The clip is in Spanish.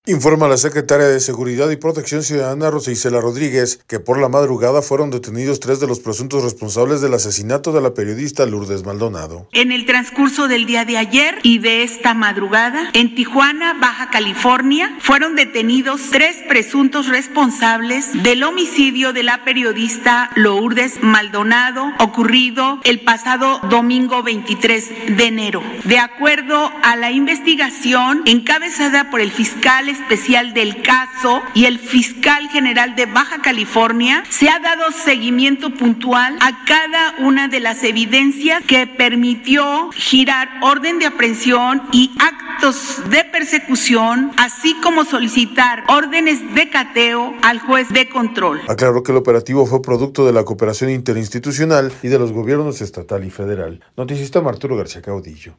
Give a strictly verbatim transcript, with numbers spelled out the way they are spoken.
Informa la secretaria de Seguridad y Protección Ciudadana, Rosa Isela Rodríguez, que por la madrugada fueron detenidos tres de los presuntos responsables del asesinato de la periodista Lourdes Maldonado. En el transcurso del día de ayer y de esta madrugada, en Tijuana, Baja California, fueron detenidos tres presuntos responsables del homicidio de la periodista Lourdes Maldonado, ocurrido el pasado domingo veintitrés de enero. De acuerdo a la investigación encabezada por el fiscal especial del caso y el fiscal general de Baja California, se ha dado seguimiento puntual a cada una de las evidencias que permitió girar orden de aprehensión y actos de persecución, así como solicitar órdenes de cateo al juez de control. Aclaró que el operativo fue producto de la cooperación interinstitucional y de los gobiernos estatal y federal. Noticista Arturo García Caudillo.